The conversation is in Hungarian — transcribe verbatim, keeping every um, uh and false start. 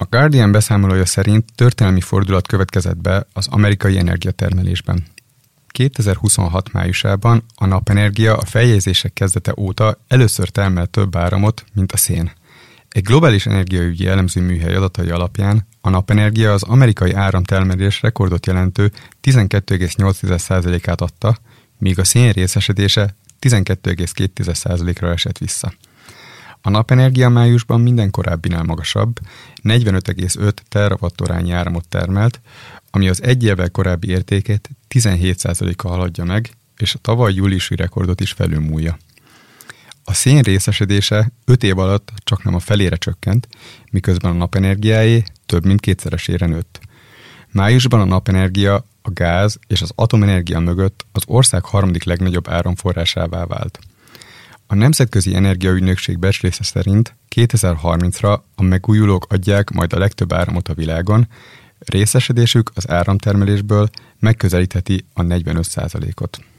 Guardian beszámolója szerint történelmi fordulat következett be az amerikai energiatermelésben. kétezer-huszonhat májusában a napenergia a feljegyzések kezdete óta először termel több áramot, mint a szén. Egy globális energiaügyi elemző műhely adatai alapján a napenergia az amerikai áramtermelés rekordot jelentő tizenkét egész nyolc százalékát adta, míg a szén részesedése tizenkét egész két százalékra esett vissza. A napenergia májusban minden korábbinál magasabb, negyvenöt egész öt terawattorányi áramot termelt, ami az egy évvel korábbi értékét tizenhét százalékkal haladja meg, és a tavaly júliusi rekordot is felülmúlja. A szén részesedése öt év alatt csaknem a felére csökkent, miközben a napenergiáé több mint kétszeresére nőtt. Májusban a napenergia, a gáz és az atomenergia mögött az ország harmadik legnagyobb áramforrásává vált. A Nemzetközi Energiaügynökség becslése szerint kétezer-harmincra a megújulók adják majd a legtöbb áramot a világon, részesedésük az áramtermelésből megközelítheti a negyvenöt százalékot.